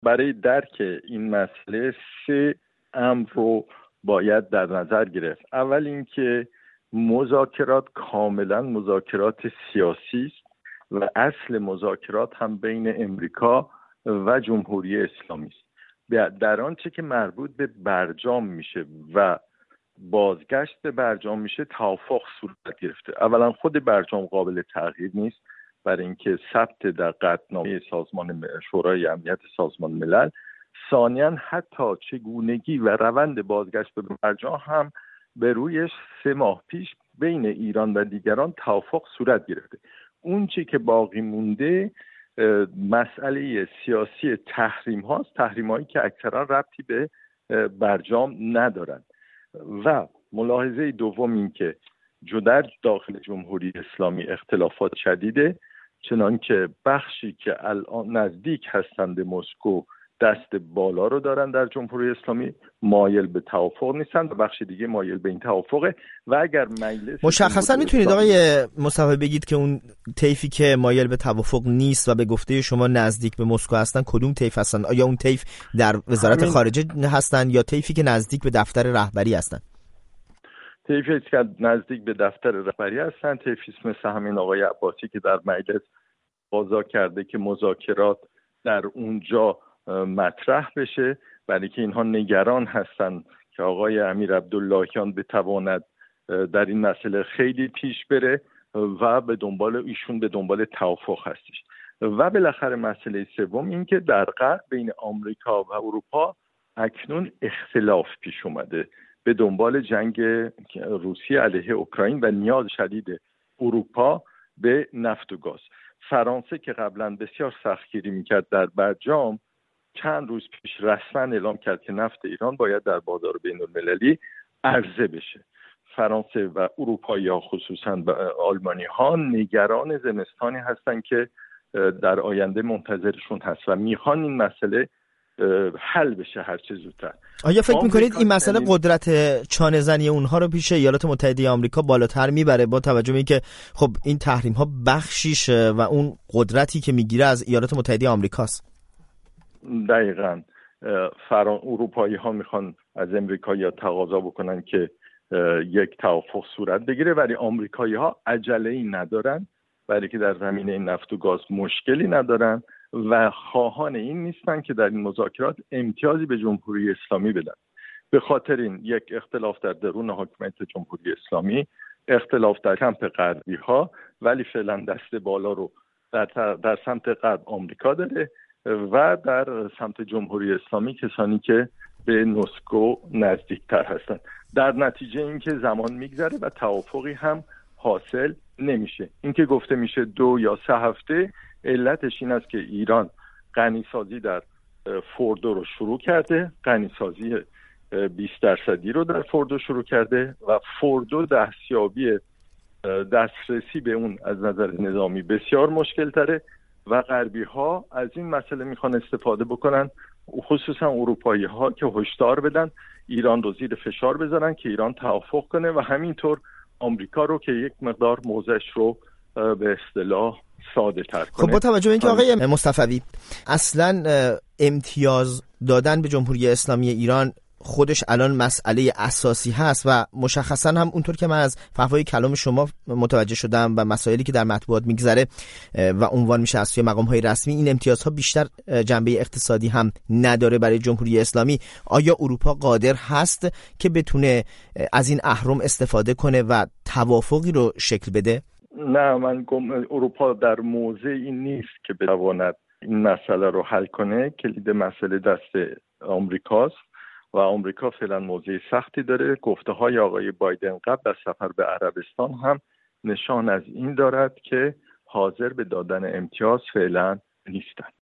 برای درک این مسئله 3 امر رو باید در نظر گرفت. اول اینکه مذاکرات کاملا مذاکرات سیاسی است و اصل مذاکرات هم بین امریکا و جمهوری اسلامی است. در آنچه که مربوط به برجام میشه و بازگشت به برجام میشه توافق صورت گرفته. اولا خود برجام قابل تغییر نیست برای اینکه ثبت در قطعنامه سازمان شورای امنیت سازمان ملل. ثانیاً حتی چگونگی و روند بازگشت به برجام هم به رویش 3 ماه پیش بین ایران و دیگران توافق صورت گرفته. اون چی که باقی مونده مسئله سیاسی تحریم هاست، تحریم هایی که اکثرا ربطی به برجام ندارن. و ملاحظه دوم این که در داخل جمهوری اسلامی اختلافات شدیده، چنانکه بخشی که الان نزدیک هستند به مسکو دست بالا رو دارن در جمهوری اسلامی، مایل به توافق نیستن و بخش دیگه مایل به این توافقه. و اگر مجلس مشخصا میتونید آقای مصطفی بگید که اون طیفی که مایل به توافق نیست و به گفته شما نزدیک به مسکو هستن کدوم طیف هستن؟ آیا اون طیف در وزارت خارجه هستن یا طیفی که نزدیک به دفتر رهبری هستن؟ طیفی که نزدیک به دفتر رهبری هستن، طیفی مثل همین آقای عباسی که در مجلس قضا کرده که مذاکرات در اونجا مطرح بشه، برای که اینها نگران هستن که آقای امیر عبداللهیان بتواند در این مسئله خیلی پیش بره و به دنبال توافق هستش. و بالاخره مسئله سوم این که در غرب بین آمریکا و اروپا اکنون اختلاف پیش اومده به دنبال جنگ روسیه علیه اوکراین و نیاز شدید اروپا به نفت و گاز. فرانسه که قبلا بسیار سختگیری میکرد در برجام، چند روز پیش رسما اعلام کرد که نفت ایران باید در بازار بین‌المللی عرضه بشه. فرانسه و اروپایی‌ها خصوصا آلمانی‌ها نگران زمستانی هستن که در آینده منتظرشون هست و میخوان این مسئله حل بشه هر چه زودتر. آیا فکر میکنید این مسئله قدرت چانه زنی اونها رو پیش ایالات متحده آمریکا بالاتر میبره، با توجه به اینکه خب این تحریم ها بخشیش و اون قدرتی که میگیره از ایالات متحده آمریکاست؟ دقیقاً. اروپایی ها میخوان از امریکایی‌ها تقاضا بکنن که یک توافق صورت بگیره، ولی آمریکایی ها عجله‌ای ندارن، برای که در زمینه نفت و گاز مشکلی ندارن و خواهان این نیستن که در این مذاکرات امتیازی به جمهوری اسلامی بدن. به خاطر این یک اختلاف در درون حاکمیت جمهوری اسلامی، اختلاف در کمپ غربی ها، ولی فعلا دست بالا رو در سمت غرب آمریکا داره و در سمت جمهوری اسلامی کسانی که به مسکو نزدیکتر هستن. در نتیجه اینکه زمان میگذره و توافقی هم حاصل نمیشه. اینکه گفته میشه 2 یا 3 هفته، علتش این است که ایران غنیسازی در فوردو رو شروع کرده، غنیسازی 20% رو در فوردو شروع کرده و فوردو دسترسی به اون از نظر نظامی بسیار مشکل تره و غربی ها از این مسئله میخوان استفاده بکنن، خصوصا اروپایی ها، که هشدار بدن ایران رو زیر فشار بذارن که ایران توافق کنه و همینطور آمریکا رو که یک مقدار موضعش رو به اصطلاح ساده تر کنه. خب با توجه به اینکه آقای مصطفی اصلا امتیاز دادن به جمهوری اسلامی ایران خودش الان مسئله اساسی هست و مشخصا هم اونطور که من از فحوای کلام شما متوجه شدم و مسائلی که در مطبوعات میگذره و عنوان میشه از سوی مقام‌های رسمی، این امتیازها بیشتر جنبه اقتصادی هم نداره برای جمهوری اسلامی. آیا اروپا قادر هست که بتونه از این اهرم استفاده کنه و توافقی رو شکل بده؟ نه، من اروپا در موضعی نیست که بتواند این مسئله رو حل کنه. کلید مسئله دست آمریکاست و آمریکا فعلا موضع سختی داره. گفته‌های آقای بایدن قبل از سفر به عربستان هم نشان از این دارد که حاضر به دادن امتیاز فعلا نیستند.